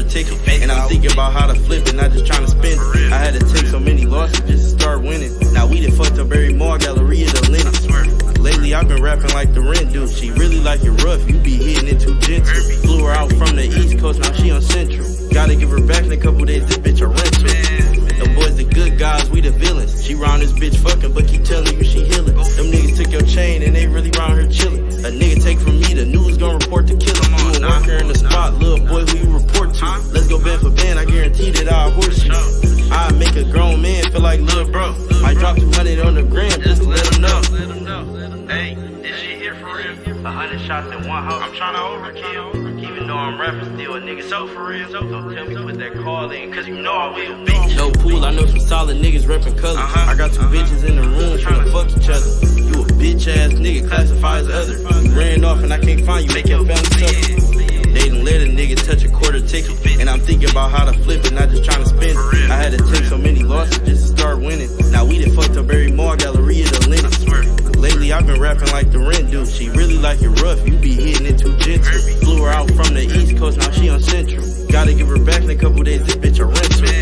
ticket. And I'm thinking about how to flip it, not just trying to spend it. I had to take so many losses just to start winning. Now we done fucked up every mall, Galleria, the Lennox. Lately I've been rapping like the Rent dude. She really like it rough, you be hitting it too gentle. Flew her out from the East Coast, now she on Central. Gotta give her back in a couple days, this bitch a rental. Them boys the good guys, we the villains. She round this bitch fucking, but keep telling you she healing. Them niggas took your chain and they really round her chilling. A nigga take from me, the news gon' report the killer. You a worker in the spot, little boy, who you report to? Let's go band for band, I guarantee that I'll horse you. I make a grown man feel like lil' bro. Might drop 200 on the gram just to let him know. Hey, is she here for real? 100 shots in one house. I'm tryna overkill. Even though I'm rapping still, a nigga so for real. So don't tell me to put that call in, cause you know I will, bitch. No pool, I know some solid niggas reppin' colors. I got two bitches in the room tryna fuck each other. You a bitch ass nigga, classify as other. You ran off and I can't find you, make your family suffer. They done let a nigga touch a quarter ticket. And I'm thinking about how to flip it, not just trying to spend it. I had to take so many losses just to start winning. Now we done fucked up every mall, Galleria, the Lennox. Lately I've been rapping like the Rent dude. She really like it rough, you be hitting it too gentle. Flew her out from the East Coast, now she on Central. Gotta give her back in a couple days, this bitch a rental.